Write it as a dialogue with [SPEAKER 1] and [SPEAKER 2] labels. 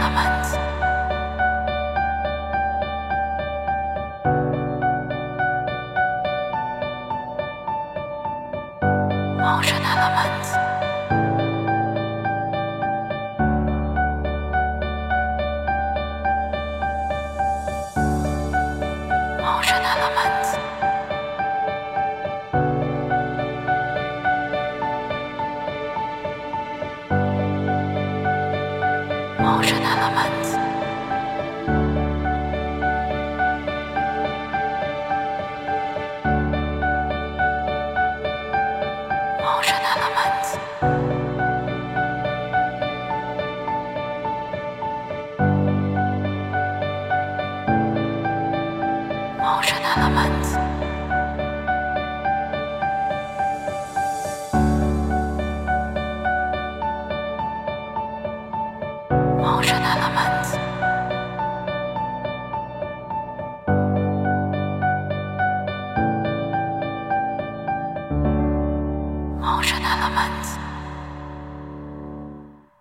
[SPEAKER 1] Elements. Motion Elements. Motion Elements. Motion Elements. Motion Elements. Motion Elements. Motion Elements. Motion Elements.